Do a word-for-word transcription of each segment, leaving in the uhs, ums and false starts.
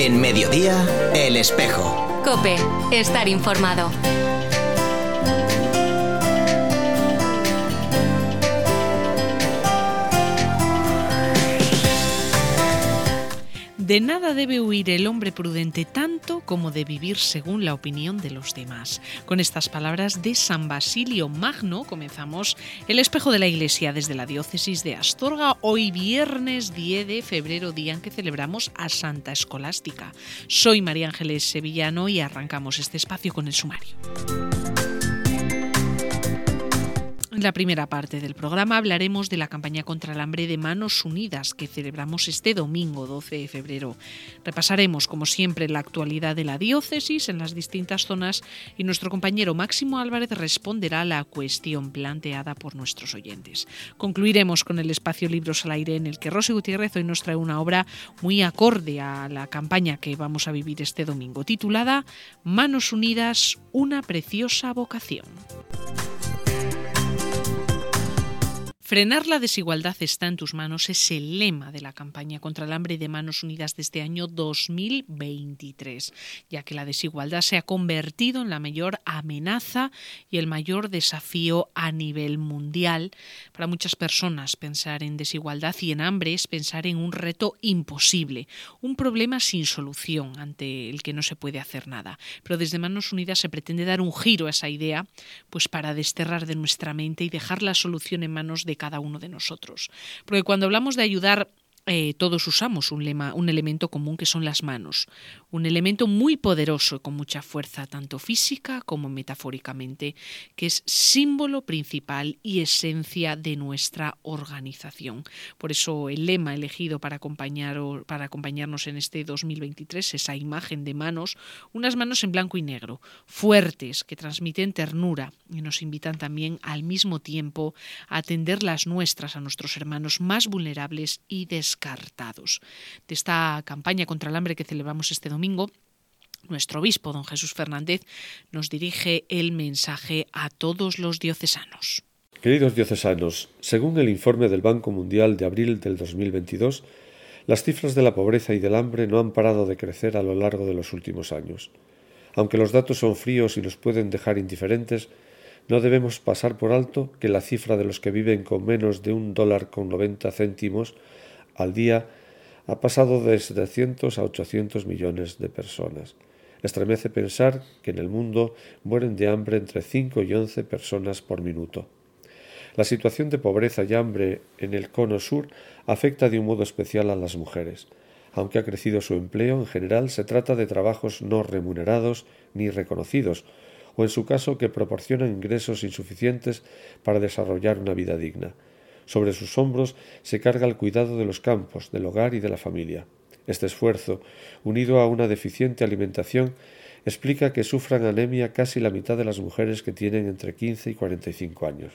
En Mediodía, El Espejo. COPE. Estar informado. De nada debe huir el hombre prudente tanto como de vivir según la opinión de los demás. Con estas palabras de San Basilio Magno comenzamos El Espejo de la Iglesia desde la diócesis de Astorga, hoy viernes diez de febrero, día en que celebramos a Santa Escolástica. Soy María Ángeles Sevillano y arrancamos este espacio con el sumario. En la primera parte del programa hablaremos de la campaña contra el hambre de Manos Unidas que celebramos este domingo doce de febrero. Repasaremos, como siempre, la actualidad de la diócesis en las distintas zonas y nuestro compañero Máximo Álvarez responderá a la cuestión planteada por nuestros oyentes. Concluiremos con el espacio Libros al Aire, en el que Rosy Gutiérrez hoy nos trae una obra muy acorde a la campaña que vamos a vivir este domingo, titulada Manos Unidas, una preciosa vocación. Frenar la desigualdad está en tus manos es el lema de la campaña contra el hambre de Manos Unidas de este año dos mil veintitrés, ya que la desigualdad se ha convertido en la mayor amenaza y el mayor desafío a nivel mundial. Para muchas personas, pensar en desigualdad y en hambre es pensar en un reto imposible, un problema sin solución ante el que no se puede hacer nada. Pero desde Manos Unidas se pretende dar un giro a esa idea, pues para desterrar de nuestra mente y dejar la solución en manos de cada uno de nosotros. Porque cuando hablamos de ayudar, eh, todos usamos un lema, un elemento común que son las manos. Un elemento muy poderoso y con mucha fuerza, tanto física como metafóricamente, que es símbolo principal y esencia de nuestra organización. Por eso el lema elegido para, acompañar, para acompañarnos en este dos mil veintitrés, esa imagen de manos, unas manos en blanco y negro, fuertes, que transmiten ternura y nos invitan también al mismo tiempo a atender las nuestras a nuestros hermanos más vulnerables y descartados. De esta campaña contra el hambre que celebramos este domingo, nuestro obispo, don Jesús Fernández, nos dirige el mensaje a todos los diocesanos. Queridos diocesanos, según el informe del Banco Mundial de abril del dos mil veintidós, las cifras de la pobreza y del hambre no han parado de crecer a lo largo de los últimos años. Aunque los datos son fríos y nos pueden dejar indiferentes, no debemos pasar por alto que la cifra de los que viven con menos de un dólar con noventa céntimos al día ha pasado de setecientos a ochocientos millones de personas. Estremece pensar que en el mundo mueren de hambre entre cinco y once personas por minuto. La situación de pobreza y hambre en el cono sur afecta de un modo especial a las mujeres. Aunque ha crecido su empleo, en general se trata de trabajos no remunerados ni reconocidos, o en su caso que proporcionan ingresos insuficientes para desarrollar una vida digna. Sobre sus hombros se carga el cuidado de los campos, del hogar y de la familia. Este esfuerzo, unido a una deficiente alimentación, explica que sufran anemia casi la mitad de las mujeres que tienen entre quince y cuarenta y cinco años.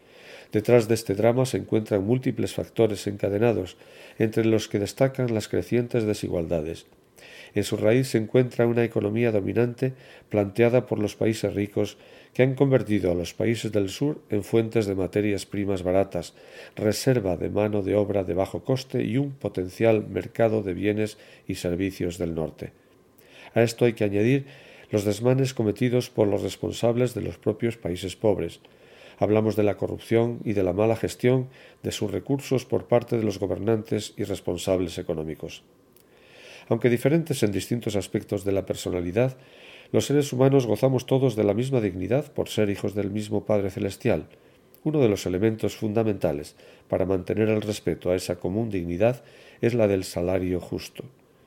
Detrás de este drama se encuentran múltiples factores encadenados, entre los que destacan las crecientes desigualdades. En su raíz se encuentra una economía dominante planteada por los países ricos que han convertido a los países del sur en fuentes de materias primas baratas, reserva de mano de obra de bajo coste y un potencial mercado de bienes y servicios del norte. A esto hay que añadir los desmanes cometidos por los responsables de los propios países pobres. Hablamos de la corrupción y de la mala gestión de sus recursos por parte de los gobernantes y responsables económicos. Aunque diferentes en distintos aspectos de la personalidad, los seres humanos gozamos todos de la misma dignidad por ser hijos del mismo Padre Celestial. Uno de los elementos fundamentales para mantener el respeto a esa común dignidad es la del salario justo.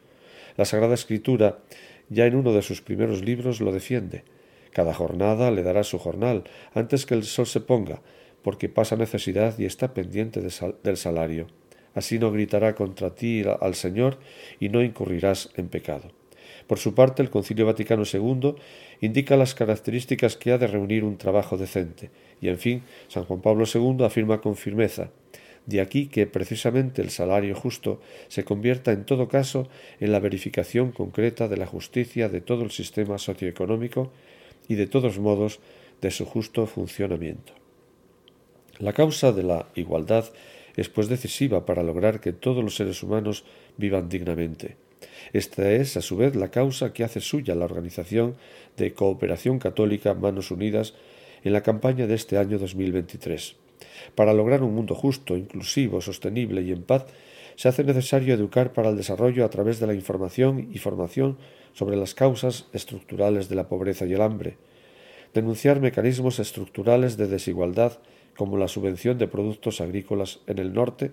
La Sagrada Escritura, ya en uno de sus primeros libros, lo defiende. Cada jornada le dará su jornal, antes que el sol se ponga, porque pasa necesidad y está pendiente de sal- del salario. Así no gritará contra ti al Señor y no incurrirás en pecado. Por su parte, el Concilio Vaticano segundo indica las características que ha de reunir un trabajo decente. Y, en fin, San Juan Pablo segundo afirma con firmeza: de aquí que precisamente el salario justo se convierta en todo caso en la verificación concreta de la justicia de todo el sistema socioeconómico y de todos modos de su justo funcionamiento. La causa de la igualdad es pues decisiva para lograr que todos los seres humanos vivan dignamente. Esta es, a su vez, la causa que hace suya la Organización de Cooperación Católica Manos Unidas en la campaña de este año dos mil veintitrés. Para lograr un mundo justo, inclusivo, sostenible y en paz, se hace necesario educar para el desarrollo a través de la información y formación sobre las causas estructurales de la pobreza y el hambre, denunciar mecanismos estructurales de desigualdad como la subvención de productos agrícolas en el norte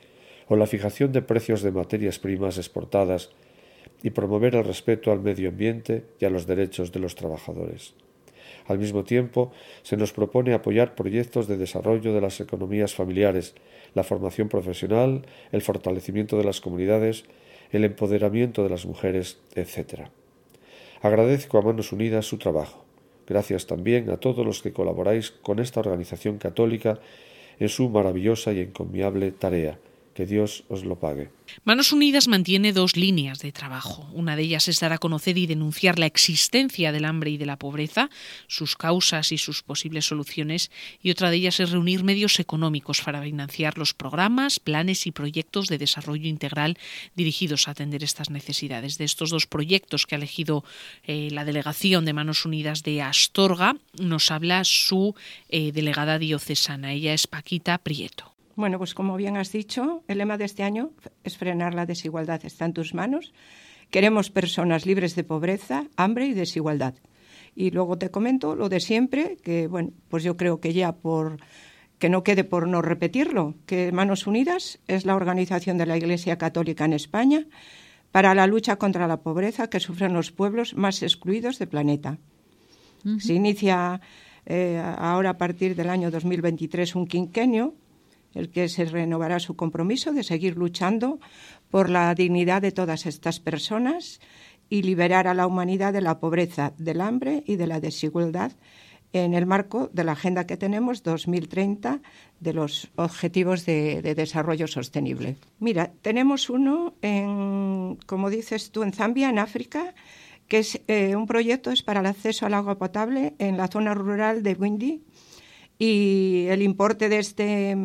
o la fijación de precios de materias primas exportadas y promover el respeto al medio ambiente y a los derechos de los trabajadores. Al mismo tiempo, se nos propone apoyar proyectos de desarrollo de las economías familiares, la formación profesional, el fortalecimiento de las comunidades, el empoderamiento de las mujeres, etcétera. Agradezco a Manos Unidas su trabajo. Gracias también a todos los que colaboráis con esta organización católica en su maravillosa y encomiable tarea. Que Dios os lo pague. Manos Unidas mantiene dos líneas de trabajo. Una de ellas es dar a conocer y denunciar la existencia del hambre y de la pobreza, sus causas y sus posibles soluciones, y otra de ellas es reunir medios económicos para financiar los programas, planes y proyectos de desarrollo integral dirigidos a atender estas necesidades. De estos dos proyectos que ha elegido eh, la delegación de Manos Unidas de Astorga, nos habla su eh, delegada diocesana. Ella es Paquita Prieto. Bueno, pues como bien has dicho, el lema de este año es frenar la desigualdad, está en tus manos. Queremos personas libres de pobreza, hambre y desigualdad. Y luego te comento lo de siempre, que bueno, pues yo creo que ya por que no quede por no repetirlo, que Manos Unidas es la organización de la Iglesia Católica en España para la lucha contra la pobreza que sufren los pueblos más excluidos del planeta. Uh-huh. Se inicia eh, ahora a partir del año dos mil veintitrés un quinquenio, el que se renovará su compromiso de seguir luchando por la dignidad de todas estas personas y liberar a la humanidad de la pobreza, del hambre y de la desigualdad en el marco de la agenda que tenemos dos mil treinta de los Objetivos de, de Desarrollo Sostenible. Mira, tenemos uno, en, como dices tú, en Zambia, en África, que es eh, un proyecto es para el acceso al agua potable en la zona rural de Bwindi. Y el importe de este,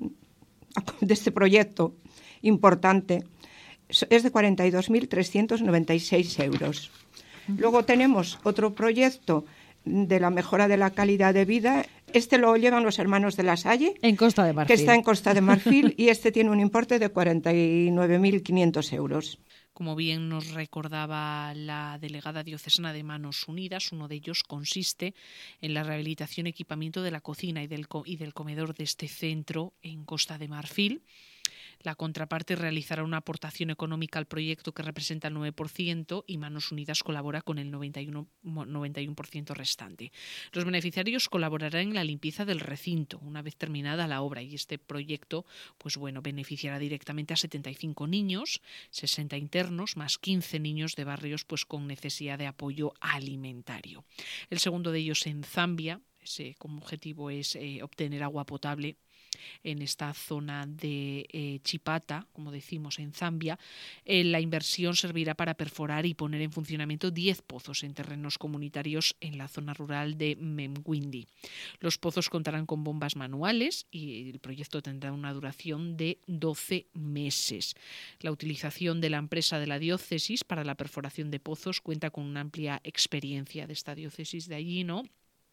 de este proyecto importante es de cuarenta y dos mil trescientos noventa y seis euros. Luego tenemos otro proyecto de la mejora de la calidad de vida. Este lo llevan los hermanos de La Salle, en Costa de Marfil, que está en Costa de Marfil, y este tiene un importe de cuarenta y nueve mil quinientos euros. Como bien nos recordaba la delegada diocesana de Manos Unidas, uno de ellos consiste en la rehabilitación y equipamiento de la cocina y del, co- y del comedor de este centro en Costa de Marfil. La contraparte realizará una aportación económica al proyecto que representa el nueve por ciento y Manos Unidas colabora con el noventa y uno por ciento restante. Los beneficiarios colaborarán en la limpieza del recinto una vez terminada la obra, y este proyecto pues bueno, beneficiará directamente a setenta y cinco niños, sesenta internos, más quince niños de barrios pues con necesidad de apoyo alimentario. El segundo de ellos en Zambia, ese como objetivo es eh, obtener agua potable en esta zona de eh, Chipata, como decimos en Zambia. Eh, la inversión servirá para perforar y poner en funcionamiento diez pozos en terrenos comunitarios en la zona rural de Memwindi. Los pozos contarán con bombas manuales y el proyecto tendrá una duración de doce meses. La utilización de la empresa de la diócesis para la perforación de pozos cuenta con una amplia experiencia de esta diócesis de allí, ¿no?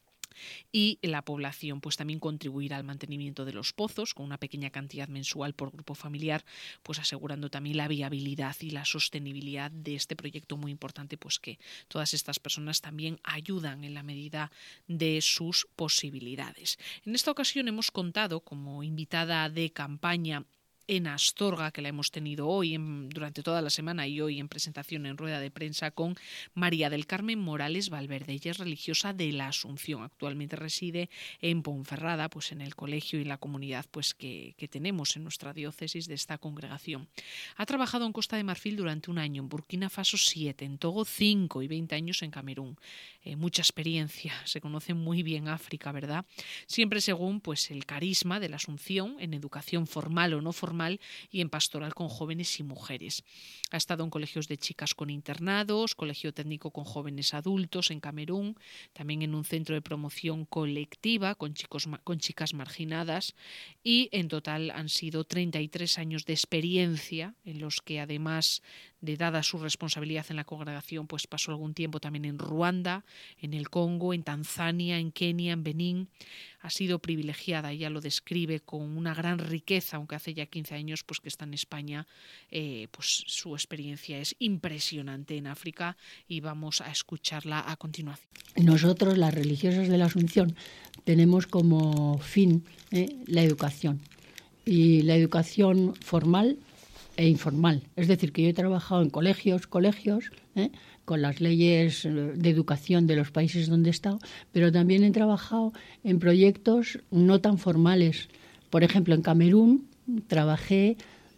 Y la población pues también contribuirá al mantenimiento de los pozos con una pequeña cantidad mensual por grupo familiar, pues asegurando también la viabilidad y la sostenibilidad de este proyecto muy importante, pues que todas estas personas también ayudan en la medida de sus posibilidades. En esta ocasión hemos contado como invitada de campaña en Astorga, que la hemos tenido hoy en, durante toda la semana y hoy en presentación en rueda de prensa, con María del Carmen Morales Valverde. Ella es religiosa de la Asunción, actualmente reside en Ponferrada, pues en el colegio y la comunidad pues que, que tenemos en nuestra diócesis de esta congregación. Ha trabajado en Costa de Marfil durante un año, en Burkina Faso siete, en Togo cinco y veinte años en Camerún. Eh, mucha experiencia, se conoce muy bien África, ¿verdad? Siempre según pues el carisma de la Asunción, en educación formal o no formal, y en pastoral con jóvenes y mujeres. Ha estado en colegios de chicas con internados, colegio técnico con jóvenes adultos en Camerún, también en un centro de promoción colectiva con, chicos, con chicas marginadas, y en total han sido treinta y tres años de experiencia en los que, además de dada su responsabilidad en la congregación, pues pasó algún tiempo también en Ruanda, en el Congo, en Tanzania, en Kenia, en Benín. Ha sido privilegiada, ella lo describe con una gran riqueza, aunque hace ya quince años pues, que está en España, eh, pues su experiencia es impresionante en África y vamos a escucharla a continuación. Nosotros, las religiosas de la Asunción, tenemos como fin eh, la educación, y la educación formal e informal. Es decir, que yo he trabajado en colegios, colegios, ¿eh? con las leyes de educación de los países donde he estado, pero también he trabajado en proyectos no tan formales. Por ejemplo, en Camerún trabajé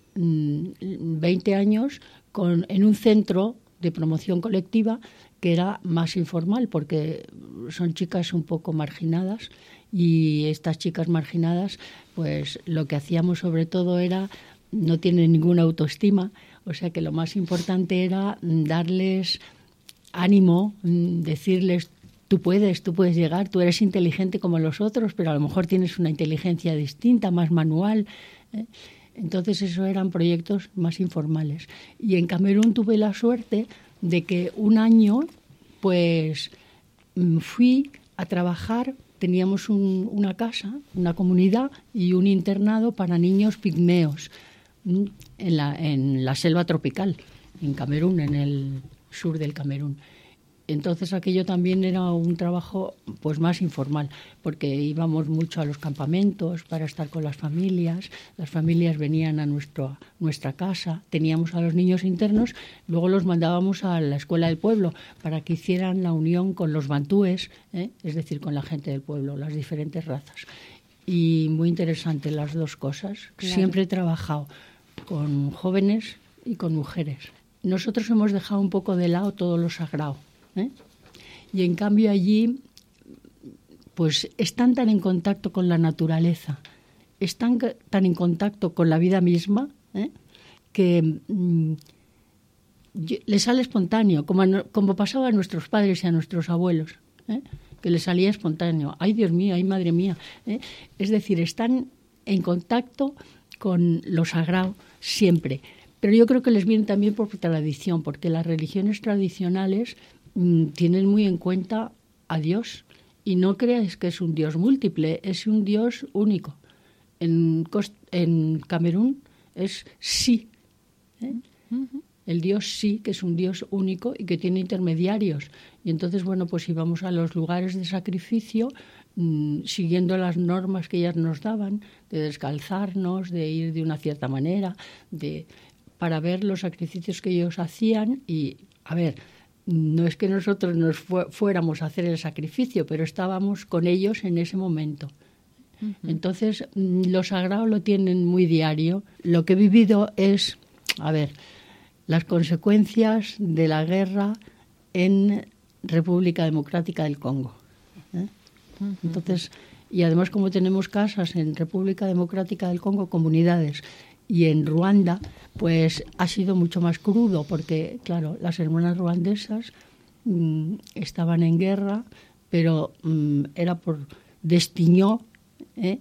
mmm, veinte años con, en un centro de promoción colectiva que era más informal, porque son chicas un poco marginadas, y estas chicas marginadas, pues lo que hacíamos sobre todo era, no tienen ninguna autoestima, o sea que lo más importante era darles ánimo, decirles, tú puedes, tú puedes llegar, tú eres inteligente como los otros, pero a lo mejor tienes una inteligencia distinta, más manual, ¿eh? Entonces eso eran proyectos más informales. Y en Camerún tuve la suerte de que un año pues fui a trabajar, teníamos un, una casa, una comunidad y un internado para niños pigmeos en la, en la selva tropical, en Camerún, en el sur del Camerún. Entonces aquello también era un trabajo pues más informal, porque íbamos mucho a los campamentos para estar con las familias, las familias venían a nuestro, nuestra casa, teníamos a los niños internos, luego los mandábamos a la escuela del pueblo para que hicieran la unión con los bantúes, ¿eh? Es decir, con la gente del pueblo, las diferentes razas. Y muy interesante las dos cosas. Claro. Siempre he trabajado con jóvenes y con mujeres. Nosotros hemos dejado un poco de lado todo lo sagrado, ¿eh? Y en cambio allí pues están tan en contacto con la naturaleza, están tan en contacto con la vida misma, ¿eh? que mmm, les sale espontáneo, como, a, como pasaba a nuestros padres y a nuestros abuelos, ¿eh? que les salía espontáneo. Ay, Dios mío, ay, madre mía. ¿eh? Es decir, están en contacto con lo sagrado siempre. Pero yo creo que les viene también por tradición, porque las religiones tradicionales mmm, tienen muy en cuenta a Dios. Y no creáis que es un Dios múltiple, es un Dios único. En, Cost- en Camerún es sí. ¿eh? Uh-huh. El Dios sí, que es un Dios único y que tiene intermediarios. Y entonces, bueno, pues íbamos a los lugares de sacrificio mmm, siguiendo las normas que ellas nos daban, de descalzarnos, de ir de una cierta manera, de... para ver los sacrificios que ellos hacían. Y, a ver, no es que nosotros nos fu- fuéramos a hacer el sacrificio, pero estábamos con ellos en ese momento. Uh-huh. Entonces, lo sagrado lo tienen muy diario. Lo que he vivido es, a ver, las consecuencias de la guerra en República Democrática del Congo. ¿eh? Uh-huh. Entonces, y además como tenemos casas en República Democrática del Congo, comunidades, y en Ruanda, pues ha sido mucho más crudo, porque, claro, las hermanas ruandesas mmm, estaban en guerra, pero mmm, era por destiñó ¿eh?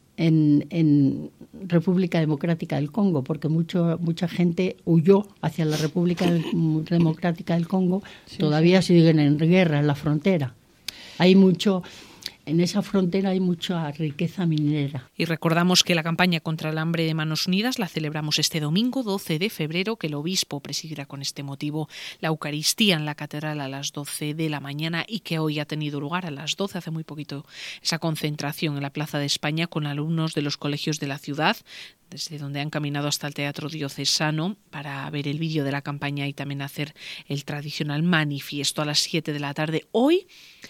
en, en República Democrática del Congo, porque mucho, mucha gente huyó hacia la República Democrática del Congo, sí, todavía sí. siguen en guerra en la frontera. Hay mucho... En esa frontera hay mucha riqueza minera. Y recordamos que la campaña contra el hambre de Manos Unidas la celebramos este domingo doce de febrero, que el obispo presidirá con este motivo la Eucaristía en la catedral a las doce de la mañana y que hoy ha tenido lugar a las doce, hace muy poquito, esa concentración en la Plaza de España con alumnos de los colegios de la ciudad, desde donde han caminado hasta el Teatro Diocesano para ver el vídeo de la campaña y también hacer el tradicional manifiesto a las siete de la tarde. Hoy,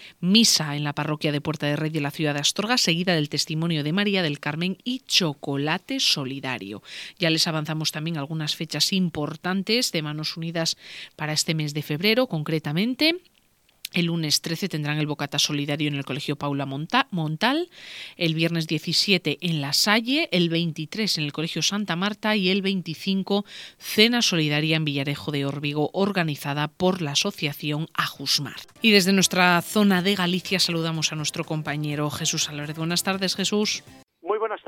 misa en la parroquia de Puerta de Rey de la ciudad de Astorga, seguida del testimonio de María del Carmen y chocolate solidario. Ya les avanzamos también algunas fechas importantes de Manos Unidas para este mes de febrero, concretamente. El lunes trece tendrán el bocata solidario en el Colegio Paula Monta- Montal, el viernes diecisiete en La Salle, el veintitrés en el Colegio Santa Marta y el veinticinco cena solidaria en Villarejo de Órbigo, organizada por la asociación Ajusmar. Y desde nuestra zona de Galicia saludamos a nuestro compañero Jesús Álvarez. Buenas tardes, Jesús. Muy buenas tardes, mis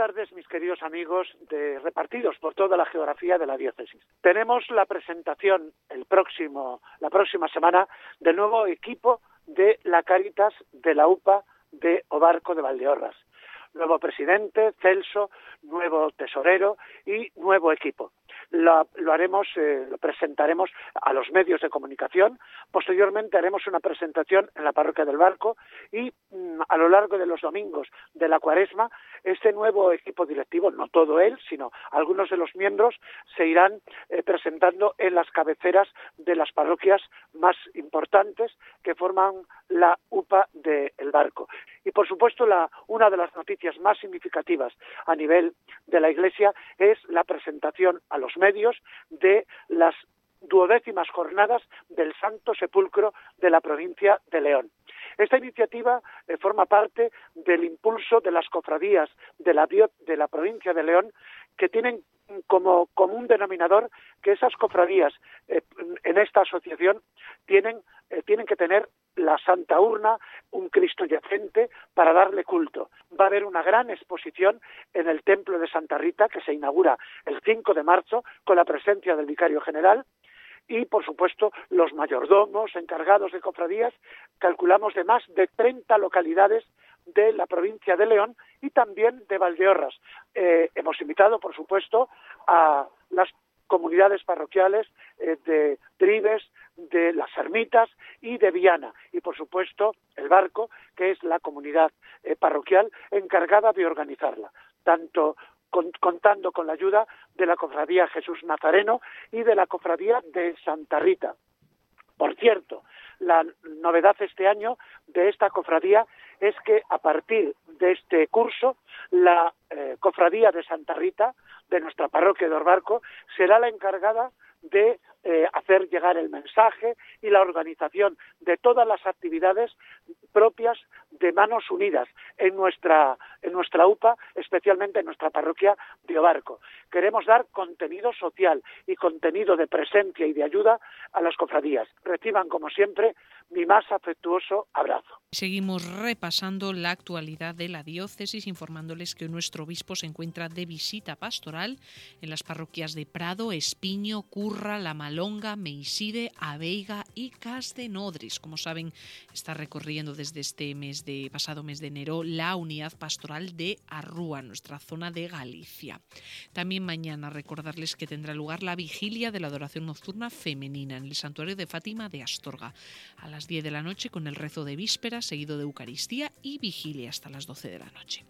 queridos amigos de, repartidos por toda la geografía de la diócesis. Tenemos la presentación el próximo, la próxima semana del nuevo equipo de la Cáritas de la U P A de Obarco de Valdeorras. Nuevo presidente, Celso, nuevo tesorero y nuevo equipo. Lo, lo haremos, eh, lo presentaremos a los medios de comunicación. Posteriormente haremos una presentación en la parroquia del Barco y mmm, a lo largo de los domingos de la Cuaresma, este nuevo equipo directivo, no todo él, sino algunos de los miembros, se irán eh, presentando en las cabeceras de las parroquias más importantes que forman la U P A del Barco. Y por supuesto, la, una de las noticias más significativas a nivel de la Iglesia es la presentación a los medios de las duodécimas jornadas del Santo Sepulcro de la provincia de León. Esta iniciativa eh, forma parte del impulso de las cofradías de la, de la provincia de León, que tienen como común denominador que esas cofradías eh, en esta asociación tienen, eh, tienen que tener la Santa Urna, un Cristo yacente para darle culto. Va a haber una gran exposición en el Templo de Santa Rita que se inaugura el cinco de marzo con la presencia del Vicario General y, por supuesto, los mayordomos encargados de cofradías. Calculamos de más de treinta localidades de la provincia de León y también de Valdeorras. Eh, hemos invitado, por supuesto, a las comunidades parroquiales eh, de Trives, de Las Ermitas y de Viana. Y, por supuesto, el Barco, que es la comunidad eh, parroquial encargada de organizarla, tanto con, contando con la ayuda de la Cofradía Jesús Nazareno y de la Cofradía de Santa Rita. Por cierto, la novedad este año de esta cofradía es que a partir de este curso, la eh, Cofradía de Santa Rita, de nuestra parroquia de Orbarco, será la encargada de eh, hacer llegar el mensaje y la organización de todas las actividades propias de Manos Unidas en nuestra en nuestra U P A, especialmente en nuestra parroquia de Obarco. Queremos dar contenido social y contenido de presencia y de ayuda a las cofradías. Reciban, como siempre, mi más afectuoso abrazo. Seguimos repasando la actualidad de la diócesis, informándoles que nuestro obispo se encuentra de visita pastoral en las parroquias de Prado, Espiño, Curra, La Malonga, Meiside, Aveiga y Cas de Nodres. Como saben, está recorriendo desde este mes de pasado mes de enero la unidad pastoral de Arrúa, nuestra zona de Galicia. También mañana recordarles que tendrá lugar la vigilia de la adoración nocturna femenina en el santuario de Fátima de Astorga a las diez de la noche con el rezo de víspera seguido de Eucaristía y vigilia hasta las doce de la noche.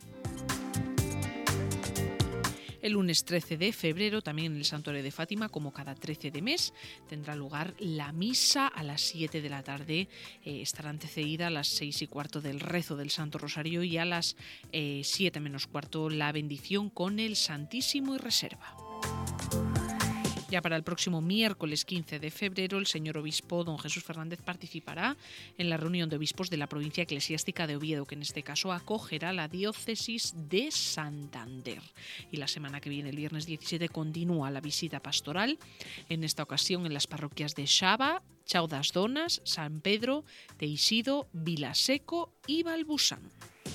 El lunes trece de febrero, también en el Santuario de Fátima, como cada trece de mes, tendrá lugar la misa a las siete de la tarde. Eh, estará antecedida a las seis y cuarto del rezo del Santo Rosario y a las eh, siete menos cuarto la bendición con el Santísimo y Reserva. Ya para el próximo miércoles quince de febrero, el señor obispo don Jesús Fernández participará en la reunión de obispos de la provincia eclesiástica de Oviedo, que en este caso acogerá la diócesis de Santander. Y la semana que viene, el viernes diecisiete, continúa la visita pastoral, en esta ocasión en las parroquias de Xava, Chao das Donas, San Pedro, Teixido, Vilaseco y Balbusán.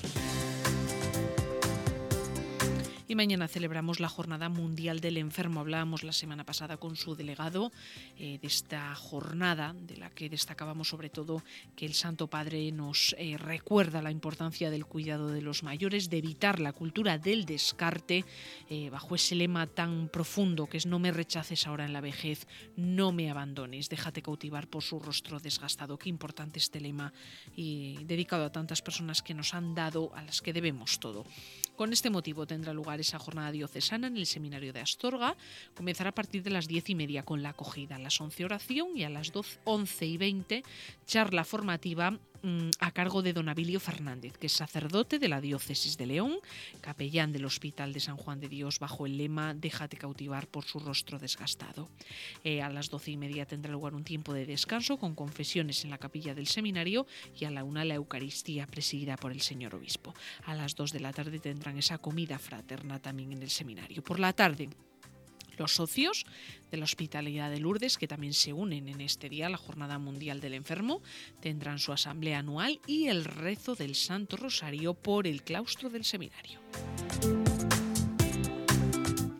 Y mañana celebramos la Jornada Mundial del Enfermo. Hablábamos la semana pasada con su delegado eh, de esta jornada, de la que destacábamos sobre todo que el Santo Padre nos eh, recuerda la importancia del cuidado de los mayores, de evitar la cultura del descarte, eh, bajo ese lema tan profundo que es: no me rechaces ahora en la vejez, no me abandones, déjate cautivar por su rostro desgastado. Qué importante este lema, y dedicado a tantas personas que nos han dado, a las que debemos todo. Con este motivo tendrá lugar esa jornada diocesana en el Seminario de Astorga. Comenzará a partir de las diez y media con la acogida, a las once oración y a las doce, once y veinte charla formativa mmm, a cargo de don Abilio Fernández, que es sacerdote de la diócesis de León, capellán del Hospital de San Juan de Dios, bajo el lema déjate cautivar por su rostro desgastado. Eh, a las doce y media tendrá lugar un tiempo de descanso con confesiones en la capilla del seminario y a la una la Eucaristía presidida por el señor obispo. A las dos de la tarde tendrán esa comida fraterna también en el seminario. Por la tarde, los socios de la Hospitalidad de Lourdes, que también se unen en este día a la Jornada Mundial del Enfermo, tendrán su asamblea anual y el rezo del Santo Rosario por el claustro del seminario.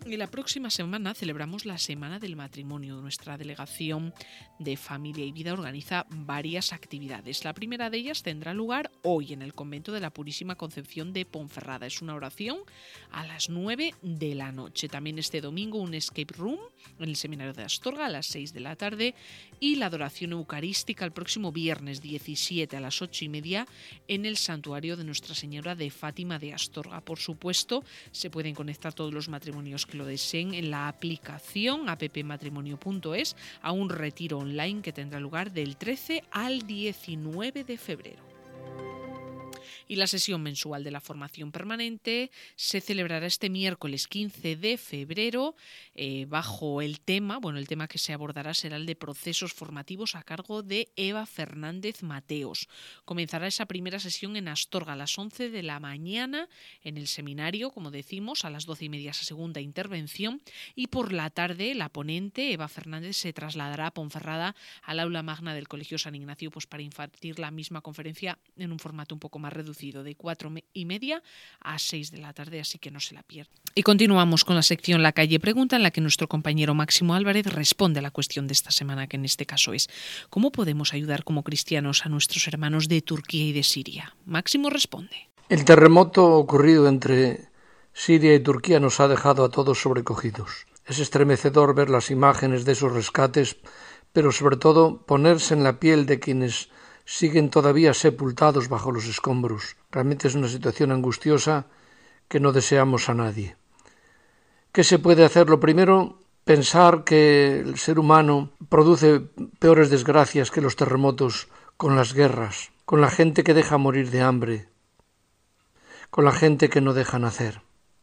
Y la próxima semana celebramos la Semana del Matrimonio. Nuestra delegación de Familia y Vida organiza varias actividades. La primera de ellas tendrá lugar hoy en el Convento de la Purísima Concepción de Ponferrada. Es una oración a las nueve de la noche. También este domingo un escape room en el Seminario de Astorga a las seis de la tarde y la adoración eucarística el próximo viernes diecisiete a las ocho y media en el Santuario de Nuestra Señora de Fátima de Astorga. Por supuesto, se pueden conectar todos los matrimonios que lo deseen en la aplicación app matrimonio punto es a un retiro online que tendrá lugar del trece al diecinueve de febrero. Y la sesión mensual de la formación permanente se celebrará este miércoles quince de febrero eh, bajo el tema, bueno, el tema que se abordará será el de procesos formativos a cargo de Eva Fernández Mateos. Comenzará esa primera sesión en Astorga a las once de la mañana en el seminario, como decimos, a las doce y media esa segunda intervención y por la tarde la ponente Eva Fernández se trasladará a Ponferrada al aula magna del Colegio San Ignacio pues para impartir la misma conferencia en un formato un poco más reducido, de cuatro y media a seis de la tarde, así que no se la pierda. Y continuamos con la sección La Calle Pregunta, en la que nuestro compañero Máximo Álvarez responde a la cuestión de esta semana, que en este caso es ¿cómo podemos ayudar como cristianos a nuestros hermanos de Turquía y de Siria? Máximo responde. El terremoto ocurrido entre Siria y Turquía nos ha dejado a todos sobrecogidos. Es estremecedor ver las imágenes de esos rescates, pero sobre todo ponerse en la piel de quienes siguen todavía sepultados bajo los escombros. Realmente es una situación angustiosa que no deseamos a nadie. ¿Qué se puede hacer? Lo primero, pensar que el ser humano produce peores desgracias que los terremotos con las guerras, con la gente que deja morir de hambre, con la gente que no deja nacer.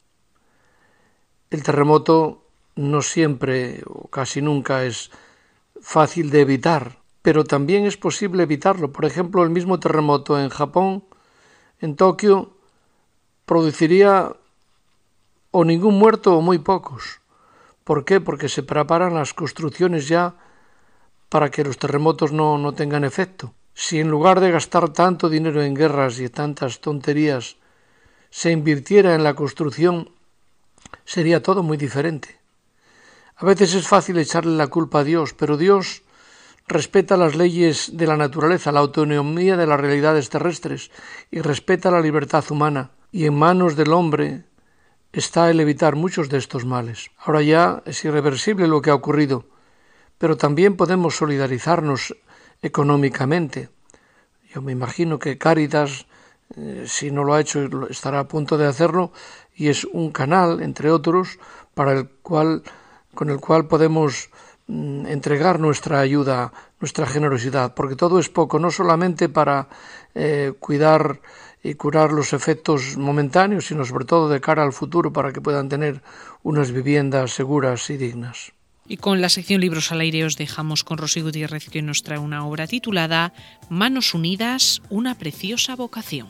El terremoto no siempre o casi nunca es fácil de evitar, pero también es posible evitarlo. Por ejemplo, el mismo terremoto en Japón, en Tokio, produciría o ningún muerto o muy pocos. ¿Por qué? Porque se preparan las construcciones ya para que los terremotos no, no tengan efecto. Si en lugar de gastar tanto dinero en guerras y tantas tonterías se invirtiera en la construcción, sería todo muy diferente. A veces es fácil echarle la culpa a Dios, pero Dios respeta las leyes de la naturaleza, la autonomía de las realidades terrestres y respeta la libertad humana. Y en manos del hombre está el evitar muchos de estos males. Ahora ya es irreversible lo que ha ocurrido, pero también podemos solidarizarnos económicamente. Yo me imagino que Cáritas, eh, si no lo ha hecho, estará a punto de hacerlo, y es un canal, entre otros, para el cual, con el cual podemos entregar nuestra ayuda, nuestra generosidad, porque todo es poco, no solamente para eh, cuidar y curar los efectos momentáneos, sino sobre todo de cara al futuro, para que puedan tener unas viviendas seguras y dignas. Y con la sección Libros al Aire os dejamos con Rosy Gutiérrez, que nos trae una obra titulada Manos Unidas, una preciosa vocación.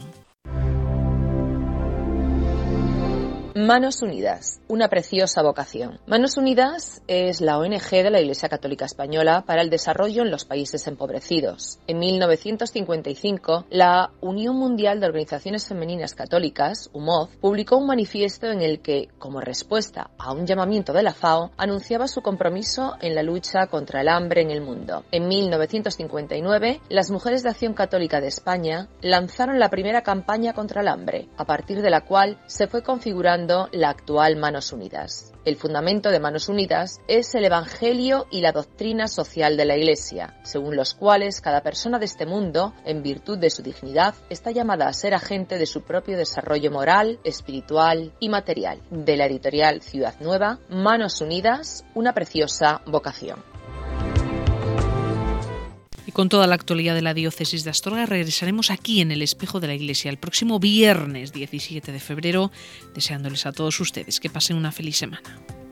Manos Unidas, una preciosa vocación. Manos Unidas es la O N Ge de la Iglesia Católica Española para el desarrollo en los países empobrecidos. En mil novecientos cincuenta y cinco, la Unión Mundial de Organizaciones Femeninas Católicas, U M O F, publicó un manifiesto en el que, como respuesta a un llamamiento de la FAO, anunciaba su compromiso en la lucha contra el hambre en el mundo. En mil novecientos cincuenta y nueve, las Mujeres de Acción Católica de España lanzaron la primera campaña contra el hambre, a partir de la cual se fue configurando la actual Manos Unidas. El fundamento de Manos Unidas es el Evangelio y la doctrina social de la Iglesia, según los cuales cada persona de este mundo, en virtud de su dignidad, está llamada a ser agente de su propio desarrollo moral, espiritual y material. De la editorial Ciudad Nueva, Manos Unidas, una preciosa vocación. Y con toda la actualidad de la diócesis de Astorga regresaremos aquí en el Espejo de la Iglesia el próximo viernes diecisiete de febrero, deseándoles a todos ustedes que pasen una feliz semana.